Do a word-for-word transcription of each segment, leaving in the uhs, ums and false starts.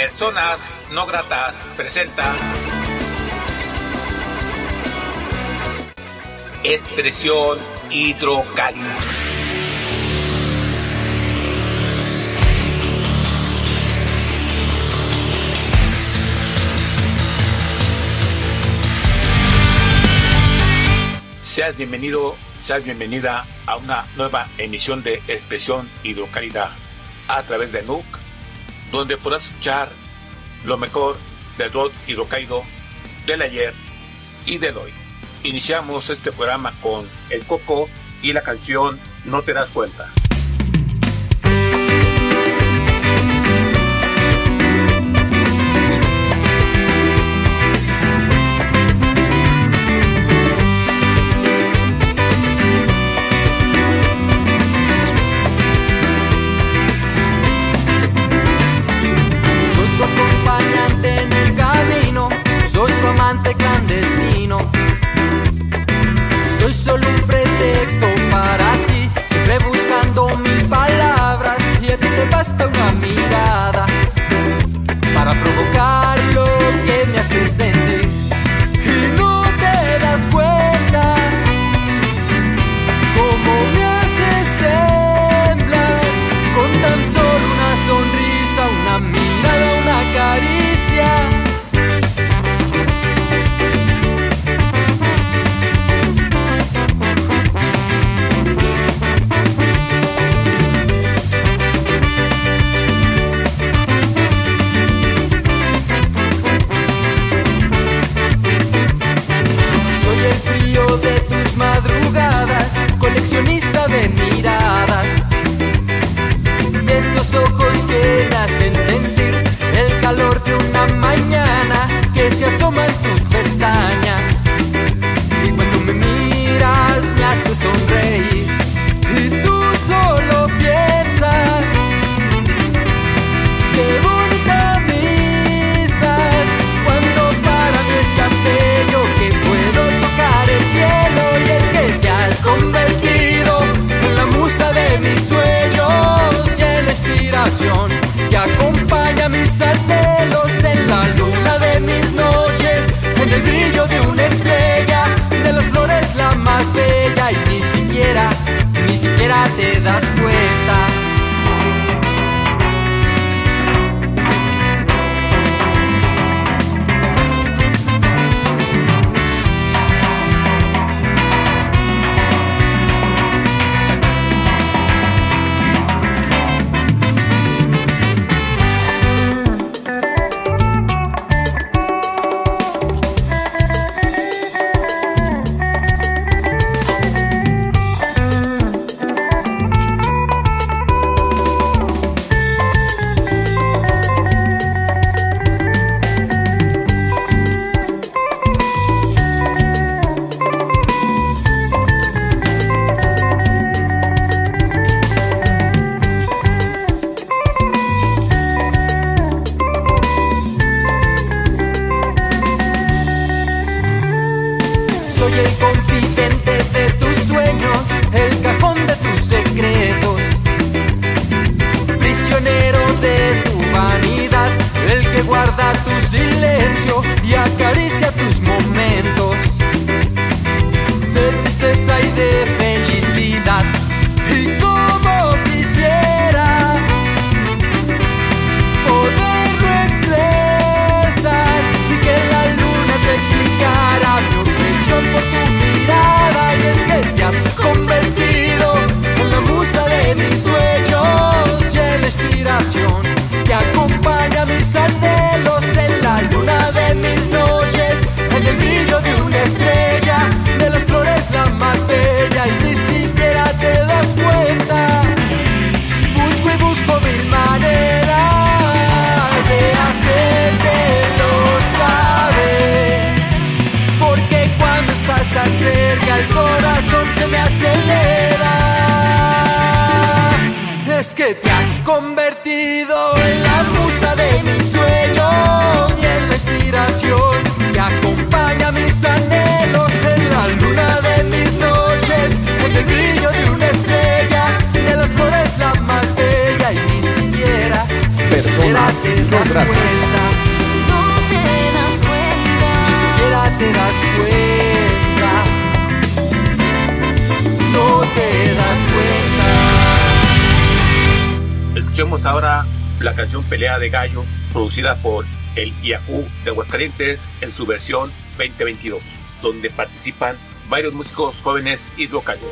Personas No Gratas presenta Expresión Hidrocálida. Seas bienvenido, seas bienvenida a una nueva emisión de Expresión Hidrocálida a través de N U C, donde podrás escuchar lo mejor del rock hidrocálido del ayer y del hoy. Iniciamos este programa con El Coco y la canción No Te Das Cuenta. Clandestino, soy solo un pretexto para ti, siempre buscando mil palabras, y a ti te basta una mirada para provocar lo que me hace sentir, y no te das cuenta cómo me haces temblar con tan solo una sonrisa, una mirada, una caricia. Coleccionista de miradas, de esos ojos que me hacen sentir el calor de una mañana que se asoma en tus pestañas, y cuando me miras me hace sonreír, y tú solo piensas qué bonita amistad, cuando para mí es tan bello que puedo tocar el cielo, y es que te has convertido en la musa de mis sueños y en la inspiración que acompaña mis anhelos, en la luna de mis noches, en el brillo de una estrella, de las flores la más bella, y ni siquiera, ni siquiera te das cuenta. Soy el confidente de tus sueños, el cajón de tus secretos, prisionero de tu vanidad, el que guarda tu silencio y acaricia tus momentos de tristeza y de felicidad. Y como quisiera poderlo expresar y que la luna te explicara mi obsesión por tu mirada, y es que te has convertido en la musa de mis sueños y en la inspiración que acompaña mis anhelos, en la luna de mis noches, en el brillo de una estrella, de las flores la más bella, y ni siquiera te das cuenta. Busco y busco mil maneras de hacértelo saber, porque cuando estás tan cerca el corazón se me acelera. Es que te has convertido en la musa de mis sueños y en la inspiración que acompaña mis anhelos, en la luna de mis noches, en el brillo de una estrella, de las flores la más bella, y ni siquiera, ni siquiera te das cuenta. Escuchemos ahora la canción Pelea de Gallos, producida por el Yahoo de Aguascalientes en su versión veinte veintidós, donde participan varios músicos jóvenes hidrocálidos.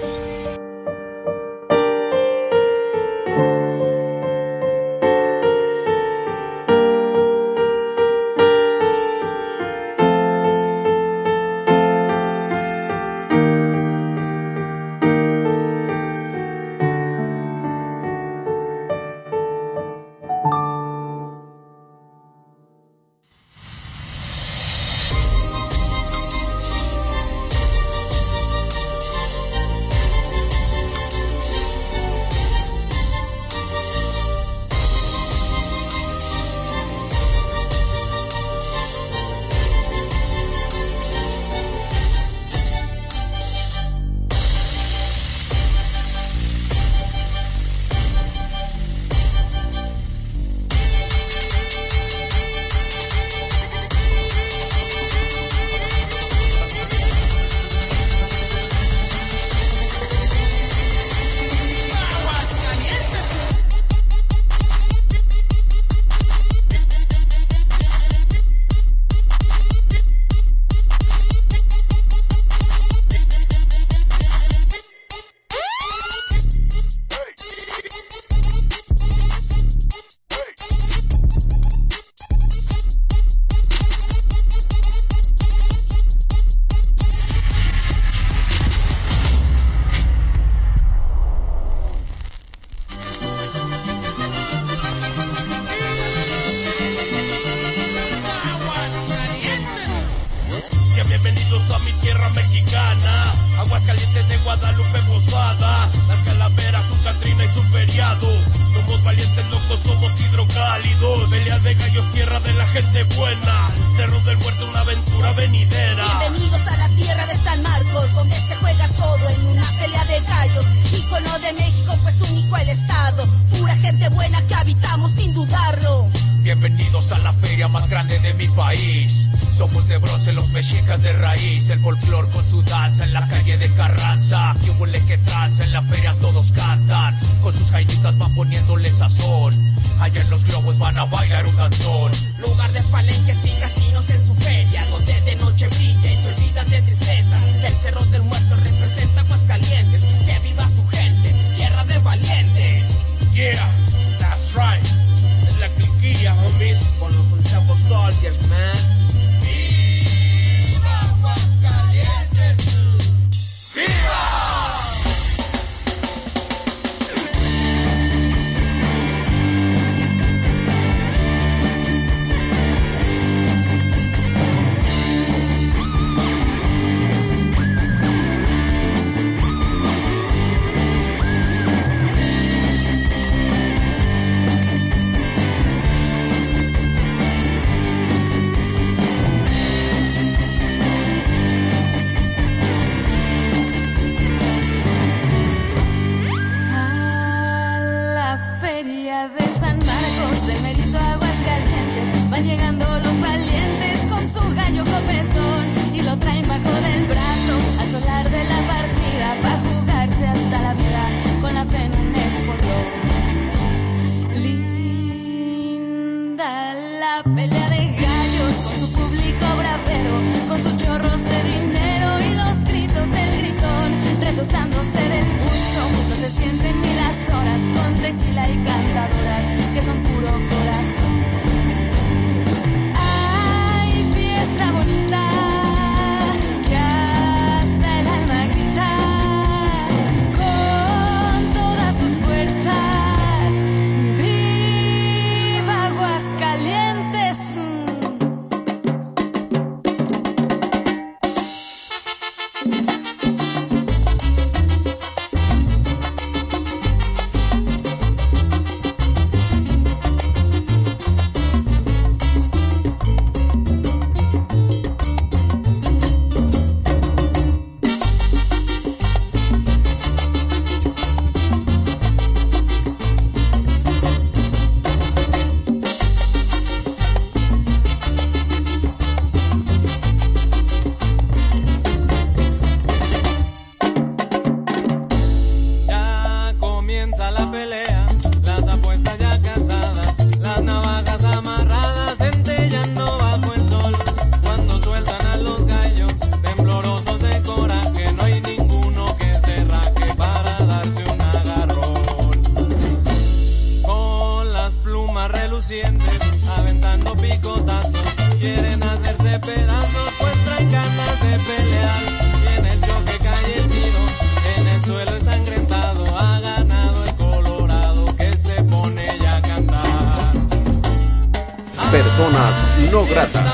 Personas no gratas.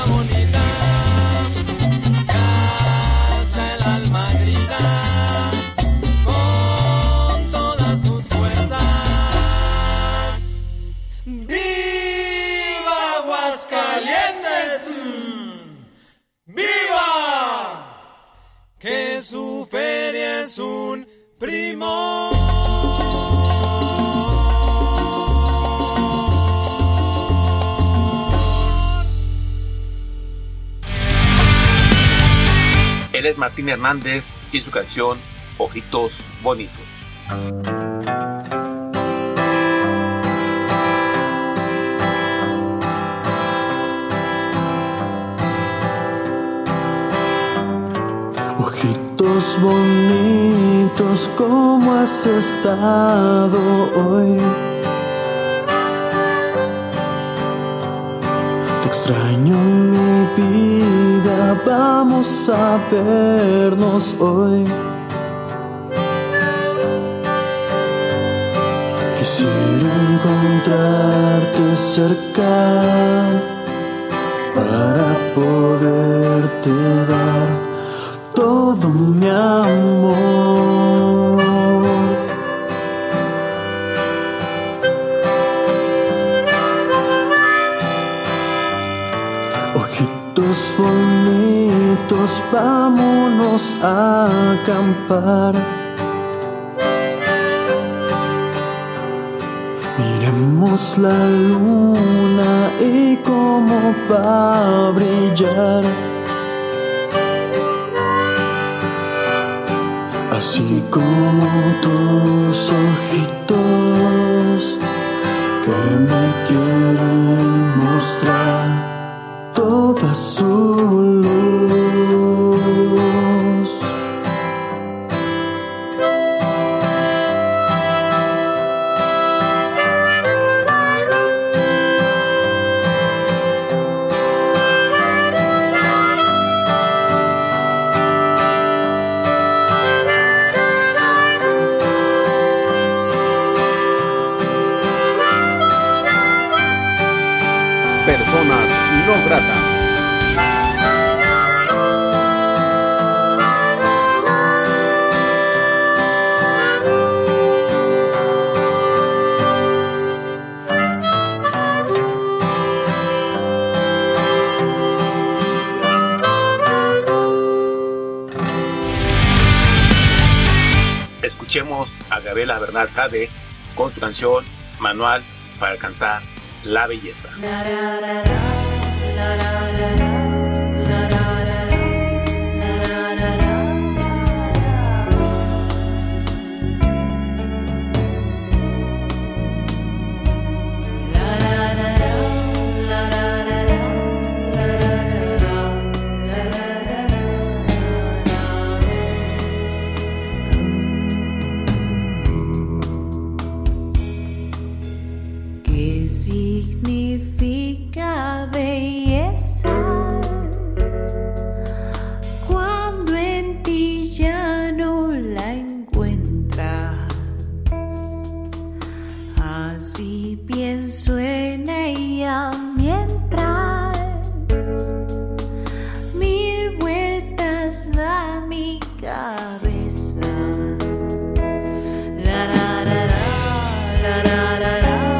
Que su feria es un primo. Él es Martín Hernández y su canción Ojitos Bonitos. Ojitos bonitos, ¿cómo has estado hoy? Te extraño, mi vida, vamos a vernos hoy. Quisiera encontrarte cerca para poderte dar todo mi amor. Ojitos bonitos, vámonos a acampar. Miremos la luna y cómo va a brillar. Así como tus ojitos que me quieren mostrar toda su luz. Personas no gratas. Escuchemos a Gabriela Bernal Jade con su canción Manual para alcanzar la belleza. ¿Qué significa belleza cuando en ti ya no la encuentras? Así pienso en ella mientras mil vueltas da mi cabeza. La la la la la la la.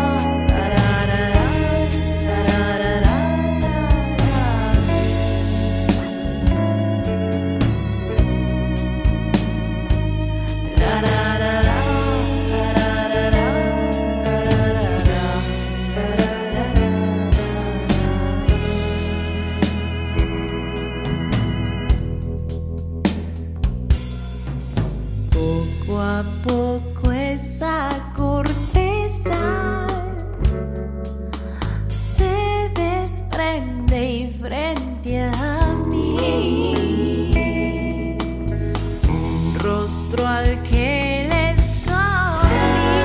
Poco a poco esa corteza se desprende y frente a mí un rostro al que le escondí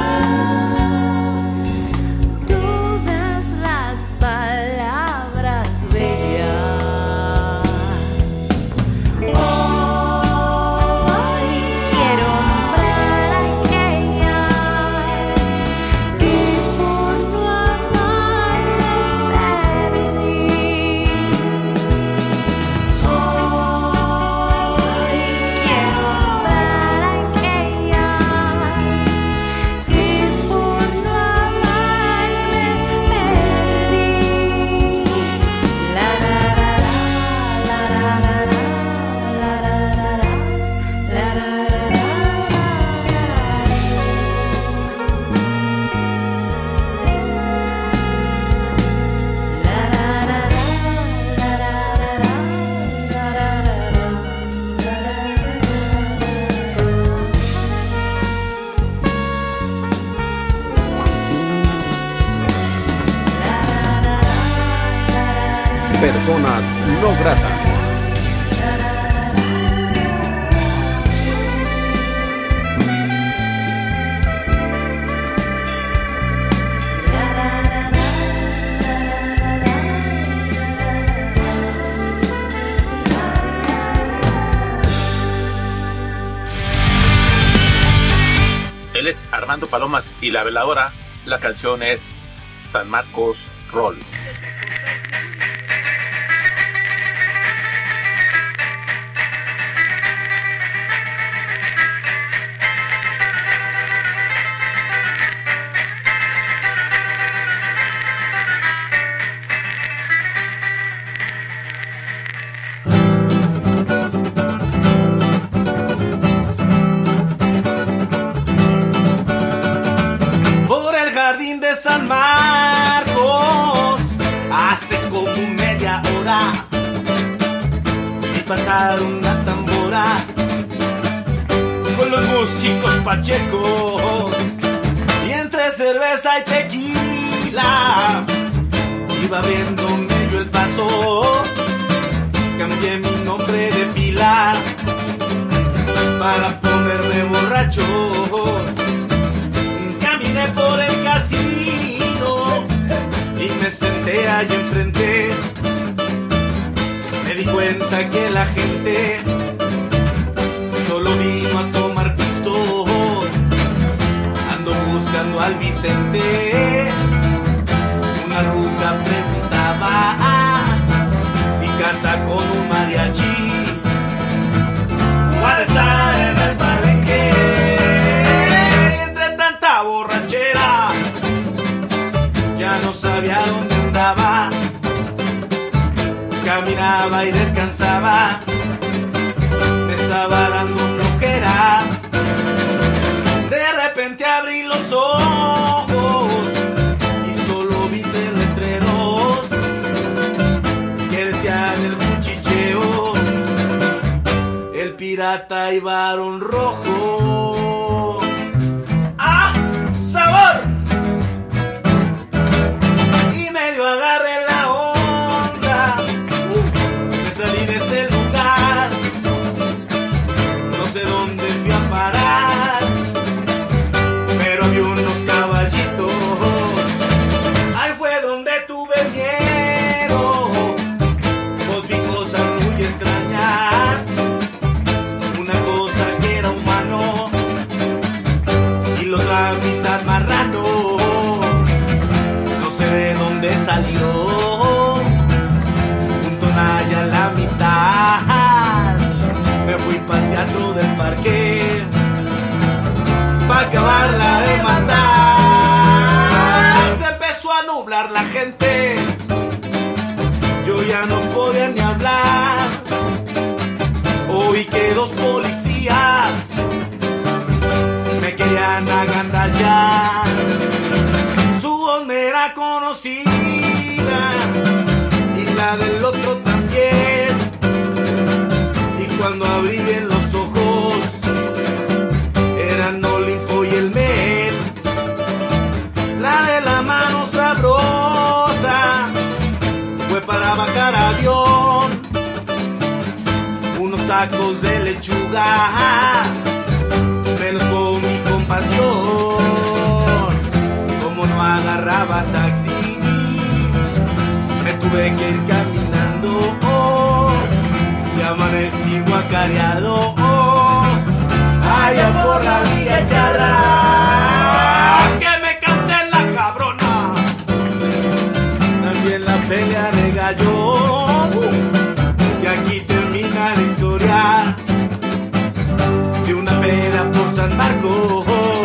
todas las palabras bellas. Oh, aquellas que por no amarme Personas no gratas. Él es Armando Palomas y la veladora. La canción es San Marcos Roll. San Marcos, hace como media hora vi pasar una tambora con los músicos pachecos, y entre cerveza y tequila iba abriéndome yo el paso. Cambié mi nombre de pila para ponerme borracho. Caminé por el casino y me senté allí enfrente. Me di cuenta que la gente solo vino a tomar pisto. Ando buscando al Vicente. Una ruca preguntaba si canta con un mariachi. Va a estar en el palenque. Borrachera, ya no sabía dónde andaba. Caminaba y descansaba, me estaba dando flojera. De repente abrí los ojos y solo vi tres letreros que decían el cuchicheo, el pirata y varón rojo. Y medio agarré la onda, me salí de ese lugar, no sé dónde fui a parar, pero había unos caballitos, ahí fue donde tuve miedo, pues vi cosas muy extrañas, una cosa que era humano y la otra mitad marrano. No sé de dónde salió, un tonalla a la mitad. Me fui pa'l teatro del parque pa' acabarla de matar. Se empezó a nublar la gente, yo ya no podía ni hablar. Oí que dos policías me querían agandallar. Su voz me era conocida y la del otro también. Y cuando abrí bien los ojos, eran Olimpo y el Met. La de la mano sabrosa fue para bajar avión. Unos tacos de lechuga me los comí con pasión. Como no agarraba taxi, me tuve que ir caminando. Oh, y amanecí guacareado. Oh, allá por la vía charra, que me canté la cabrona. También la pelea de gallos. Y aquí termina la historia de una pena por San Marcos.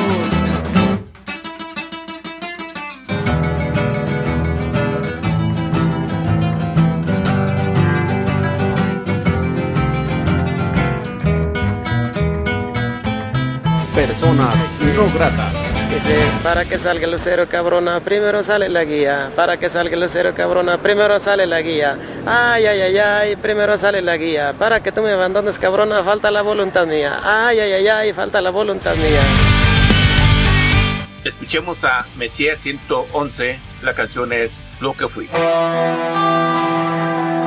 Personas no gratas. Dice, para que salga el lucero cabrona, primero sale la guía. Para que salga el lucero cabrona, primero sale la guía. Ay, ay, ay, ay, primero sale la guía. Para que tú me abandones cabrona, falta la voluntad mía. Ay, ay, ay, ay, falta la voluntad mía. Escuchemos a Messier ciento once, la canción es Lo que fui.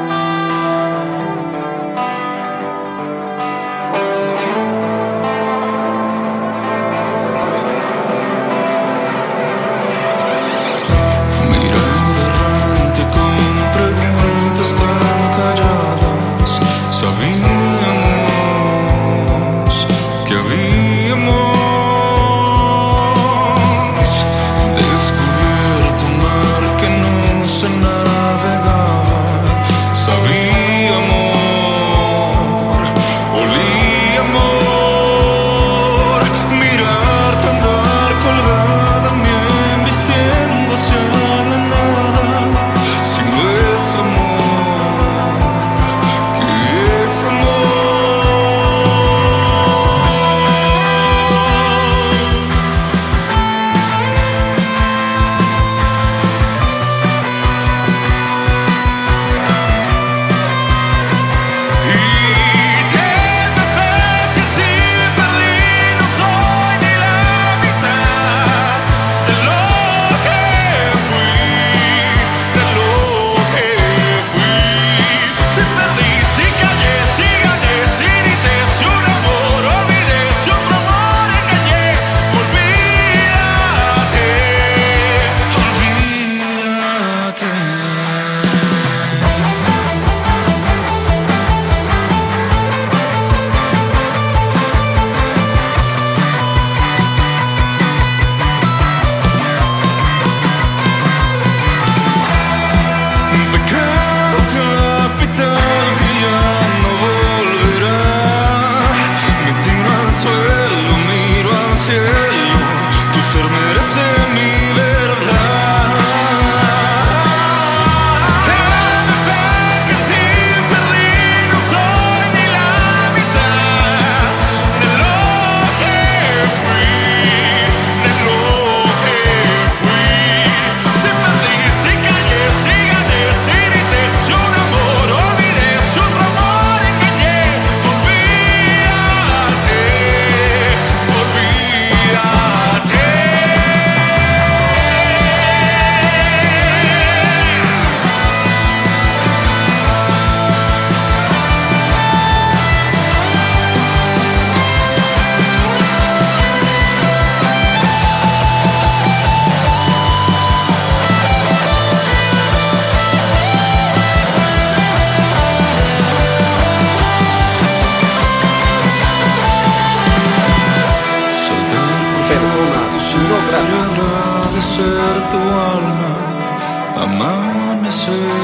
gratas. Agradecer tu alma, amanecer,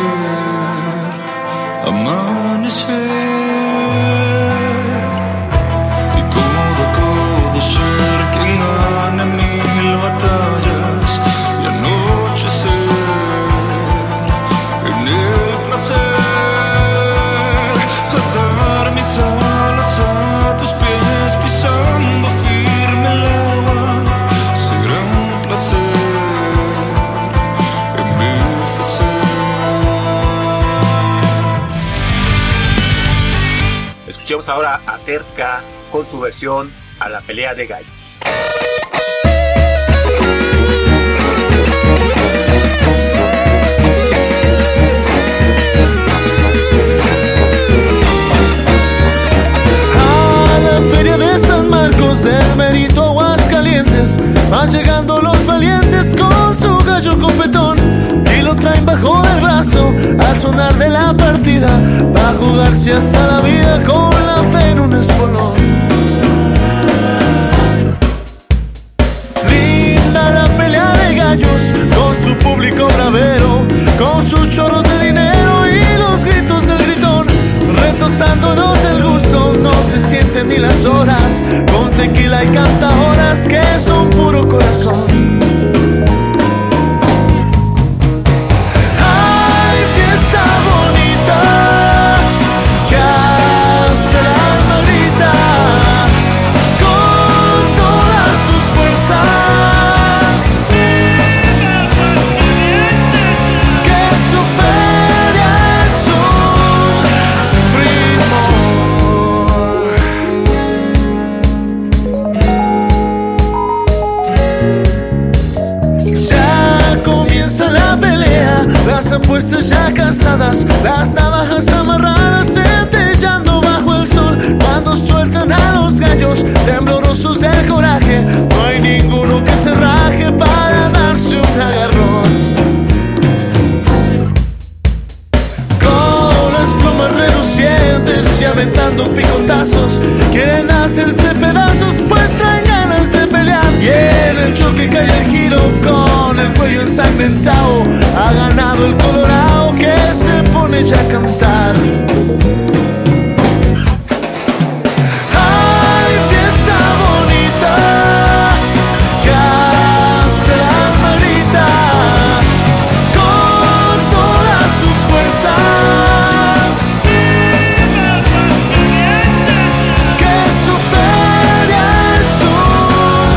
amanecer, y codo a codo ser quien gane mil batallas y anochecer en el placer, atar mis alas a tus pies pisando firme el agua, será un placer envejecer. Escuchemos ahora a Terca con su versión a la pelea de gallos. Del Mérito, Aguascalientes, van llegando los valientes con su gallo copetón y lo traen bajo del brazo al sonar de la partida, va a jugarse hasta la vida con la fe en un espolón. Linda la pelea de gallos con su público bravero, con sus chorros de dinero y los gritos del gritón, retosándonos el gusto, no se sienten ni las horas, con tequila y cantahoras que son puro corazón. Ay, fiesta bonita, que hasta el alma grita, con todas sus fuerzas, que su feria es un la pelea, las apuestas ya cansadas, las navajas amarradas, centellando bajo el sol, cuando sueltan a los gallos, temblorosos del coraje, no hay ninguno que se raje para darse un agarrón. Con las plumas relucientes y aventando picotazos, quieren hacerse pedazos, pues traen ganas de pelear, y en el choque cae el giro con el cuello ensangrentado, ha ganado el colorado que se pone ya a cantar. Ay, fiesta bonita, que hasta el alma grita, con todas sus fuerzas, que su feria es un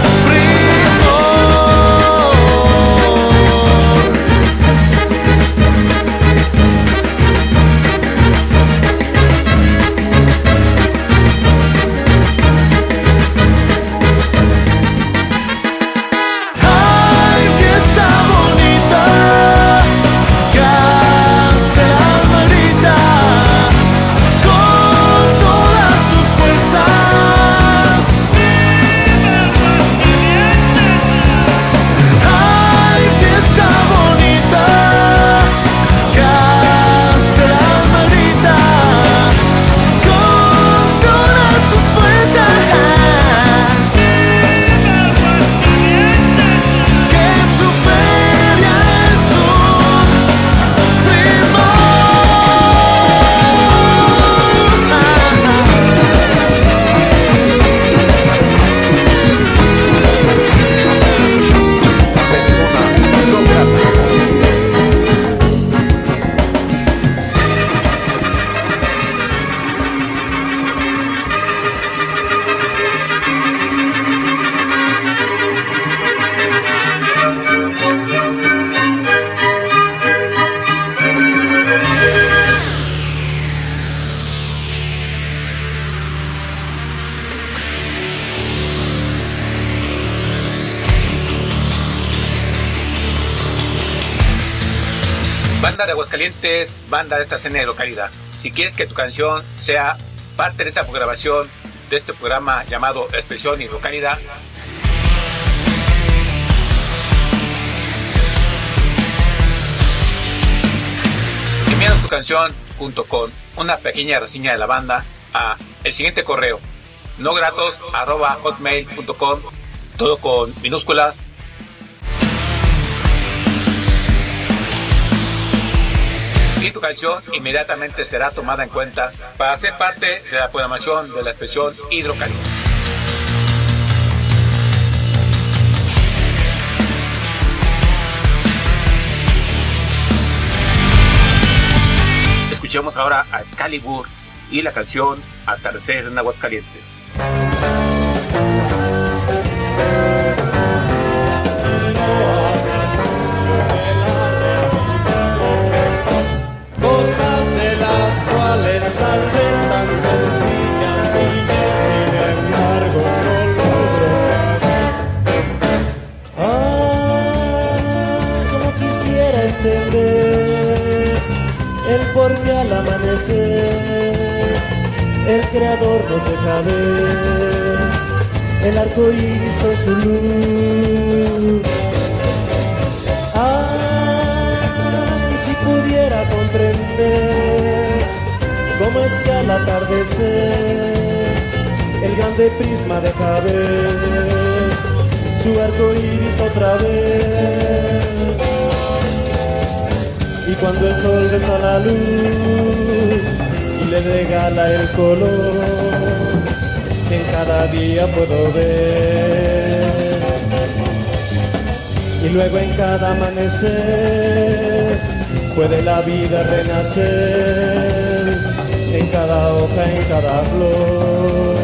Banda de Aguascalientes, banda de esta escena de localidad. Si quieres que tu canción sea parte de esta grabación de este programa llamado Expresión y Localidad, envíanos tu canción junto con una pequeña reseña de la banda a el siguiente correo: nogratos arroba hotmail punto com todo con minúsculas. Y tu canción inmediatamente será tomada en cuenta para ser parte de la programación de la expresión Hidrocálido. Escuchemos ahora a Excalibur y la canción Atardecer en Aguascalientes. Cosas de las cuales tal vez tan sencillas y yo sin embargo no logro saber. Ah, como quisiera entender el por qué al amanecer el creador nos deja ver el arco iris en su luz. Ah, y si pudiera comprender cómo es que al atardecer el grande prisma deja ver su arco iris otra vez. Y cuando el sol besa la luz y le regala el color que en cada día puedo ver, y luego en cada amanecer puede la vida renacer, en cada hoja, en cada flor.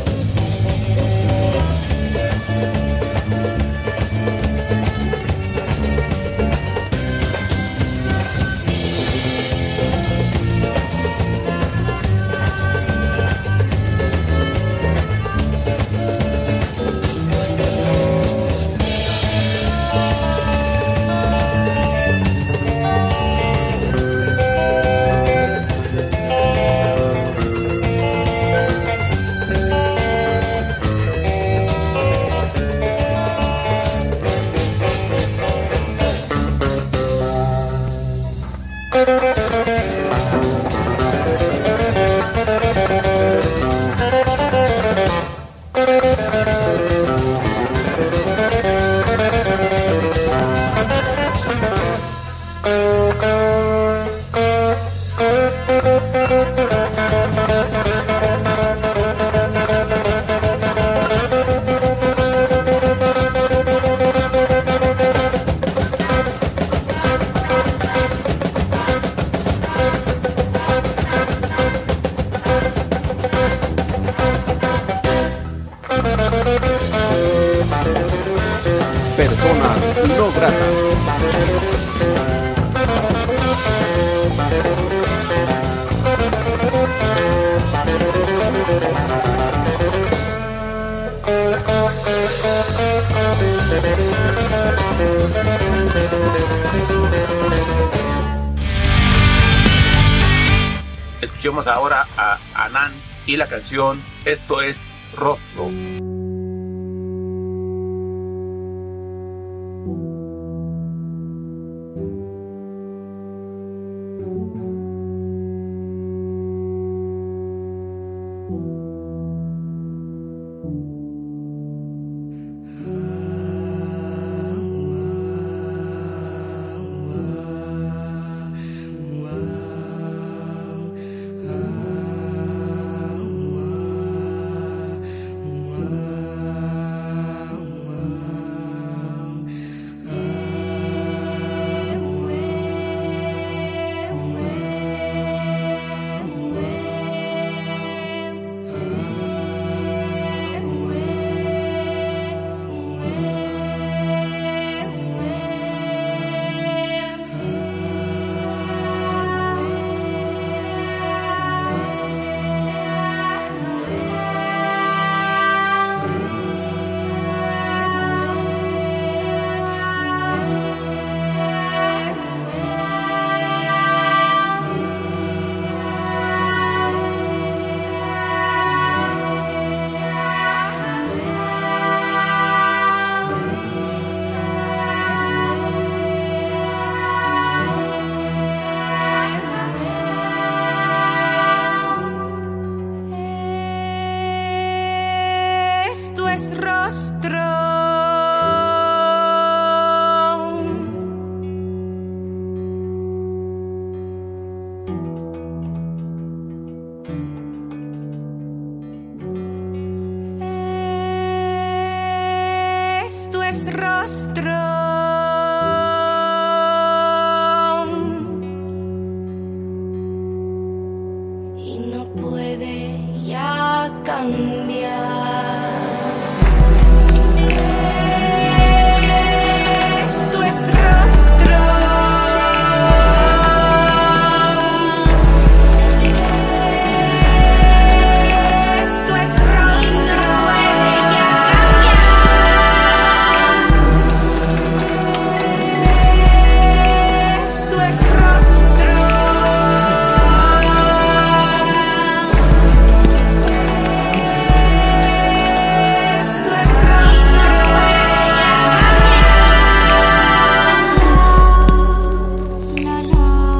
Personas no gratas. Escuchemos ahora a Anán y la canción Esto es Rostro. Esto es Rostro. rostro y no puede ya cambiar. Esto es rostro. Esto es rostro. Esto es rostro. Esto es rostro. La la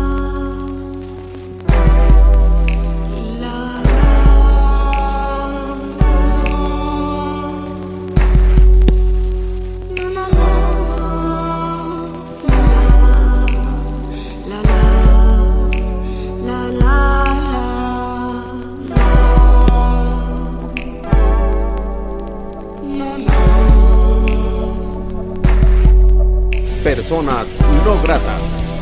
Personas no gratas.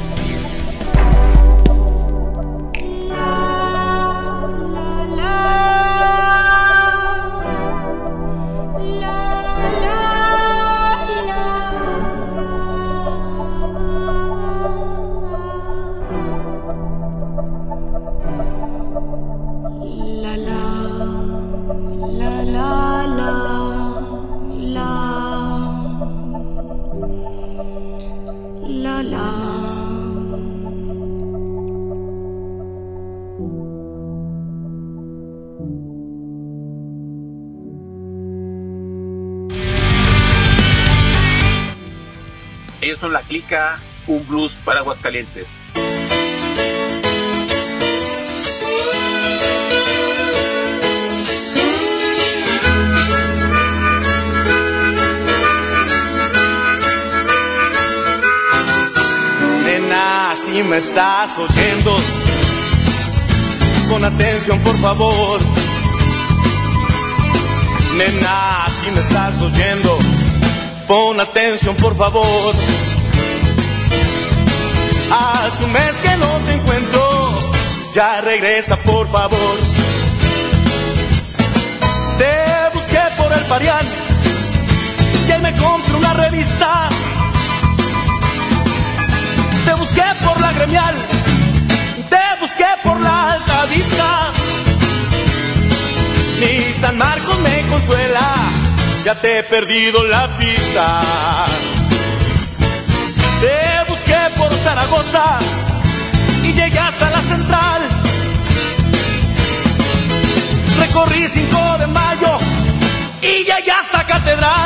La la la la la la la la. Ellos son La Clica, un blues para Aguascalientes. Nena, si me estás oyendo, pon atención por favor. Nena, si me estás oyendo, pon atención por favor. Hace un mes que no te encuentro, ya regresa por favor. Te busqué por el Parián, que me compre una revista. Te busqué por la Gremial, te busqué por la Alta Vista. Ni San Marcos me consuela, ya te he perdido la pista. Te busqué por Zaragoza y llegué hasta la Central. Recorrí cinco de mayo y llegué hasta Catedral.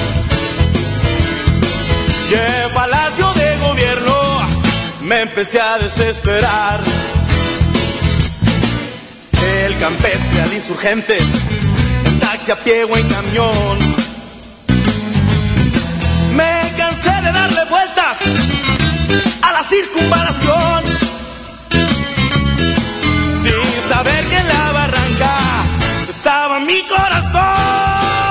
Y en Palacio de Gobierno me empecé a desesperar. Del Campestre al Insurgentes, en taxi, a pie o en camión. Me cansé de darle vueltas a la circunvalación, sin saber que en la barranca estaba mi corazón.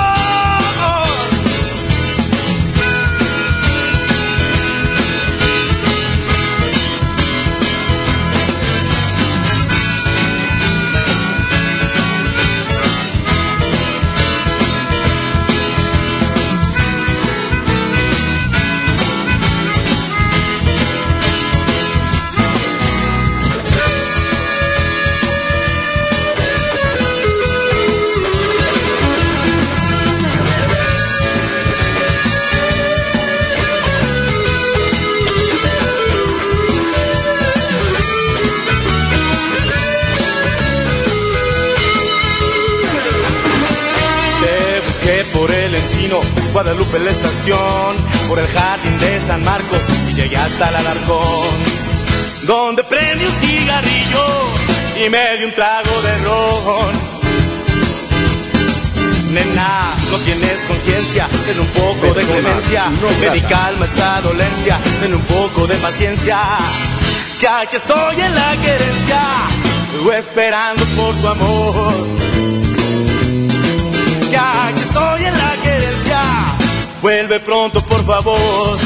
Por el Encino, Guadalupe la estación, por el jardín de San Marcos y llegué hasta el Alarcón, donde prendí un cigarrillo y me di un trago de ron. Nena, no tienes conciencia, ten un poco de clemencia, ven y calma esta dolencia, ten un poco de paciencia, que aquí estoy en la querencia, esperando por tu amor. Que aquí estoy en la querencia, Vuelve pronto, por favor.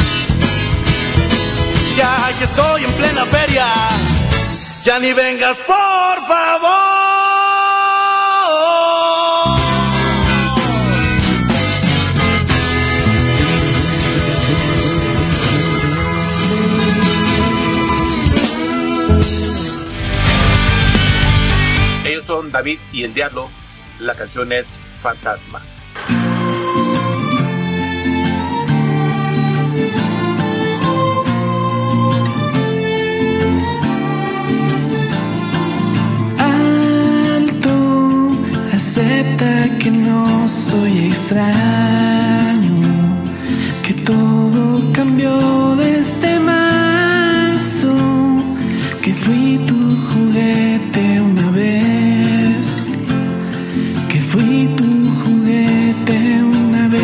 Ya que estoy en plena feria, ya ni vengas, por favor. Ellos son David y el Diablo. La canción es Fantasmas. Alto, acepta que no soy extraño, que todo cambió desde marzo, que fui tu juguete una vez, que fui tu juguete una vez.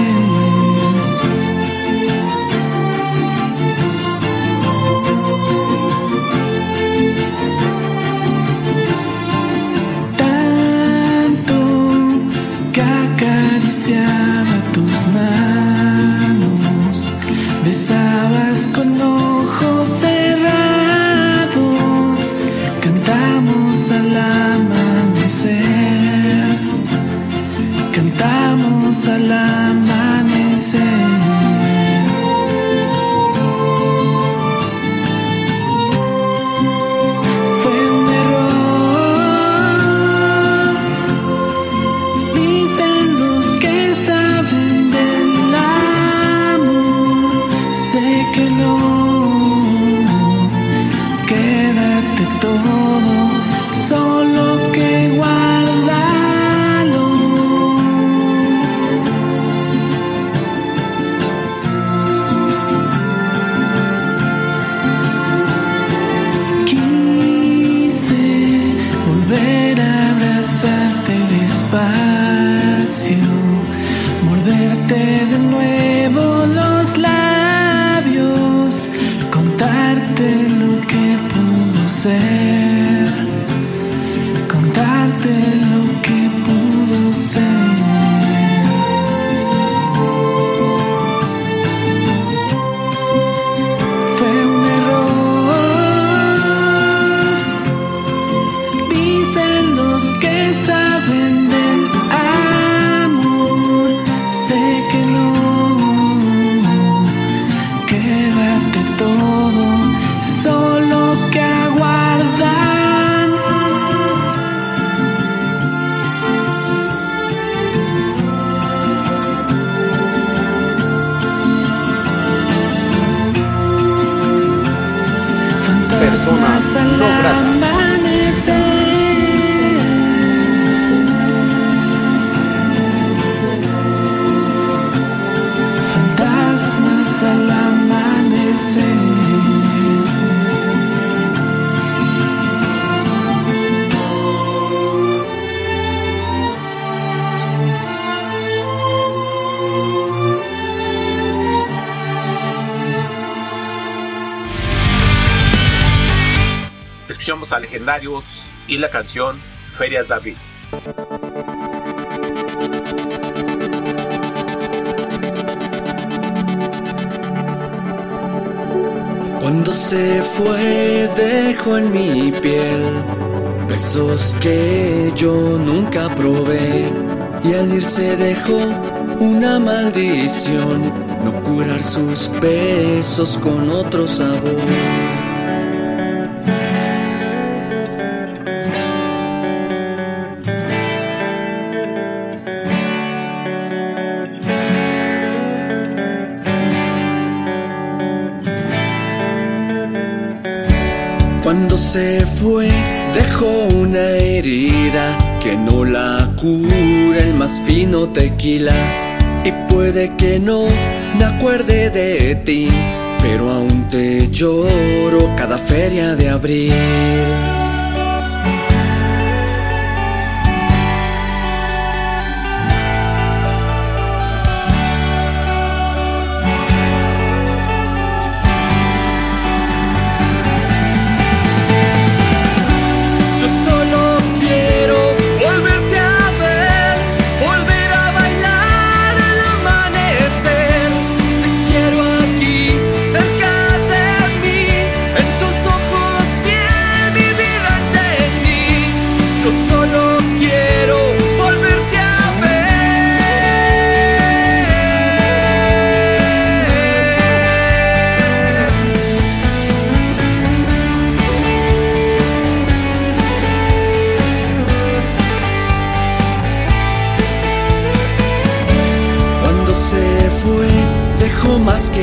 Tanto que acariciaba tus manos, besabas con ojos cerrados, cantamos al amanecer, cantamos al amanecer. Fue un error, dicen los que saben del amor, sé que no, quédate todo, solo que guárdalo. Quise volver a abrazarte despacio, morderte de nuevo los labios, contarte lo que pudo ser, contarte lo que pudo ser. Fue un error, dicen los que saben del amor, sé que no, quédate todo, solo que aguardan. Personas Fantasmas al no gratas. amanecer, fantasmas al amanecer. Escuchamos a Legendarios y la canción Ferias David. Cuando se fue dejó en mi piel besos que yo nunca probé, y al irse dejó una maldición, no curar sus besos con otro sabor. Cuando se fue dejó una herida que no la cura el más fino tequila, y puede que no me acuerde de ti, pero aún te lloro cada feria de abril. Volverte a ver, volver a bailar al amanecer.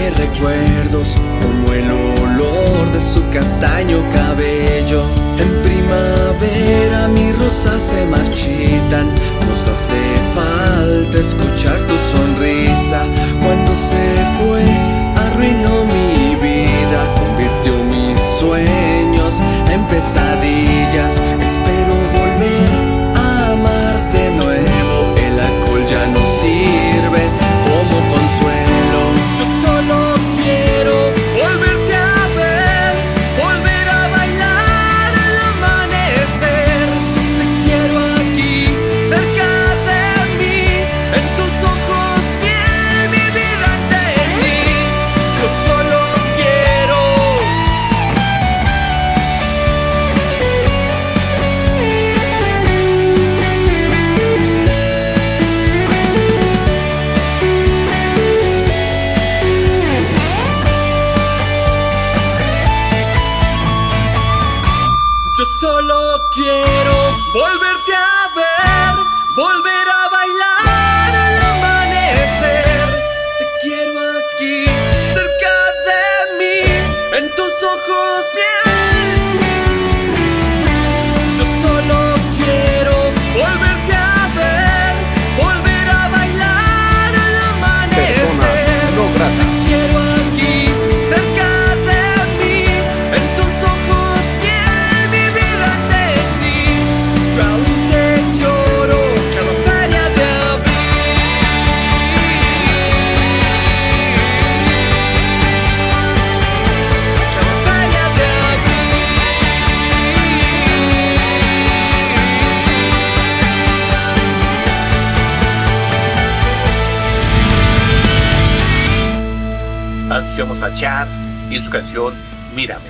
de recuerdos, como el olor de su castaño cabello. En primavera mis rosas se marchitan, nos hace falta escuchar tu sonrisa. Cuando se fue, arruinó mi vida, convirtió mis sueños en pesadillas. Espero volver a amar de nuevo, el alcohol ya no sirve como consuelo. Yo solo quiero volverte a ver, volver a bailar al amanecer. Te quiero aquí, cerca de mí, en tus ojos miel, mi vida ante ti. Yo solo quiero. Yo solo quiero volverte a ver, volver a bailar al amanecer. Te quiero aquí, cerca de mí, en tus ojos miel. Yo solo quiero volverte a ver, volver a bailar al amanecer. Personas no gratas. Te quiero aquí, cerca de mí, en tus ojos miel, mi vida ante ti. Yo aún te lloro cada feria de abril. Cada feria de abril. Escuchamos a Chad y su canción Mírame.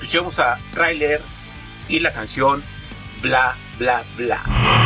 Escuchemos a Trailer y la canción Bla Bla Bla.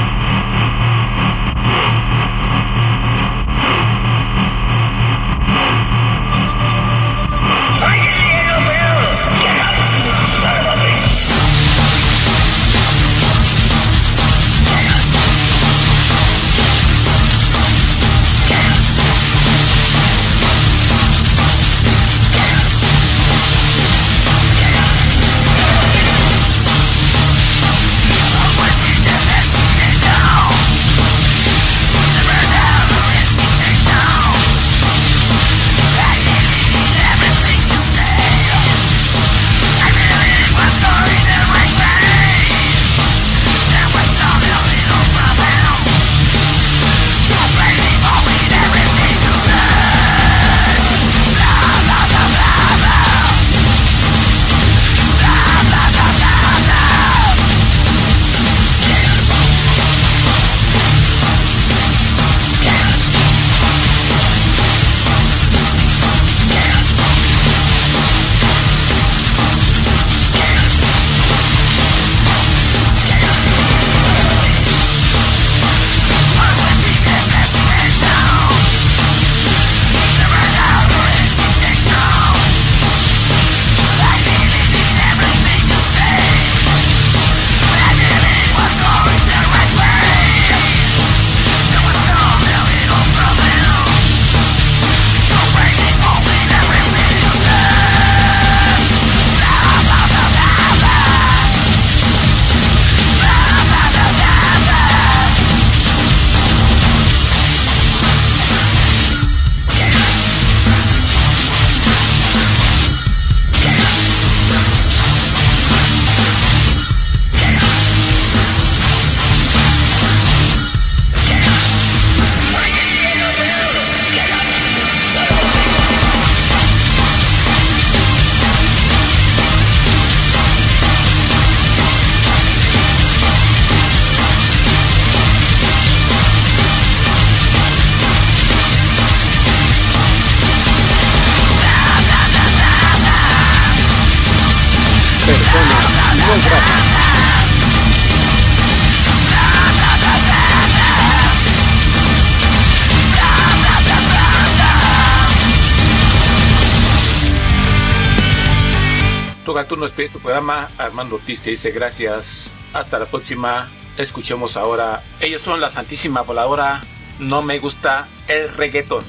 Tú nos pides tu programa. Armando Ortiz te dice gracias, hasta la próxima. Escuchemos ahora, ellos son la Santísima Voladora, No Me Gusta el Reggaetón.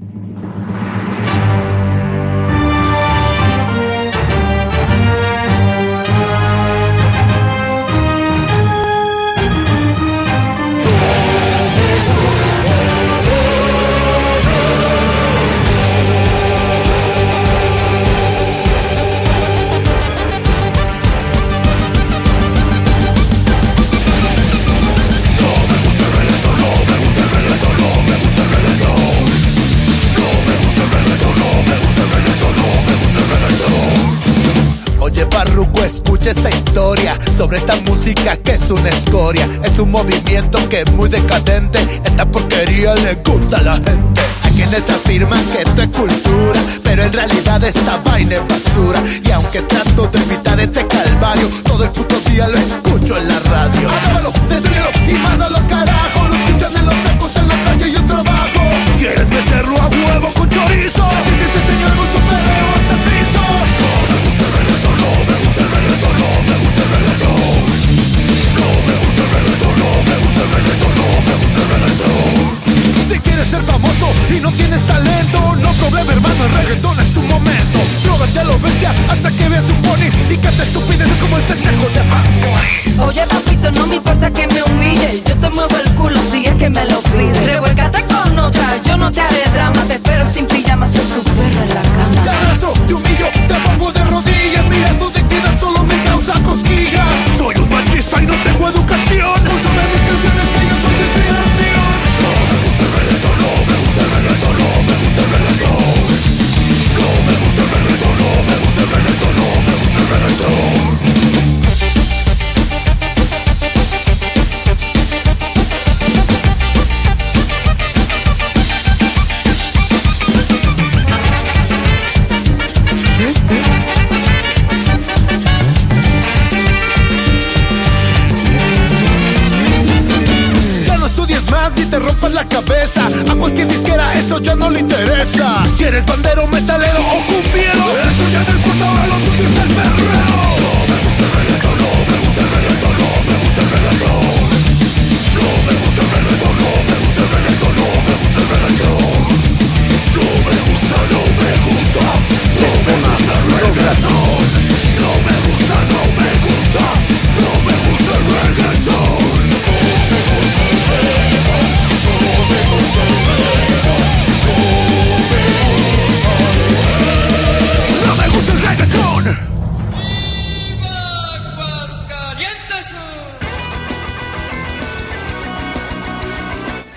Escucha esta historia sobre esta música que es una escoria. Es un movimiento que es muy decadente. Esta porquería le gusta a la gente. Hay quienes afirman que esto es cultura, pero en realidad esta vaina es basura. Y aunque trato de evitar este calvario, todo el puto día lo escucho en la radio. Agábalo, destruyelo y mándalo carajo. Lo escuchan en los sacos, en la calle y en trabajo. ¿Quieres meterlo a huevo con chorizo? Así que se te lleva un superhéroe a este piso. No me gusta el reggaetón, no me gusta el reggaetón. No me gusta el reggaetón, no me gusta el reggaetón, no me gusta el reggaetón. Si quieres ser famoso y no tienes talento, no problema hermano, el reggaetón es tu momento. Drógate a lo bestia hasta que veas un pony y canta estupideces como el pendejo de Bad Bunny. Oye papito, no me importa que me humille, yo te muevo el culo si es que me lo pide. Revuélcate con otra, yo no te haré drama, te espero sin pijama, soy tu perro en la cama. Te arrastro, te humillo, te pongo de rodillas, mira tu dignidad solo me causa cosquillas. Soy un machista y no tengo educación, consume mis canciones que yo soy de inspiración. No me gusta el reggaetón, no me gusta el reggaetón, no me gusta el reggaetón. No me gusta el reggaetón, no me gusta el reggaetón, no me gusta el reggaetón.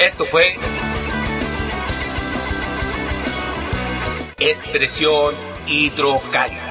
Esto fue Expresión Hidrocálida.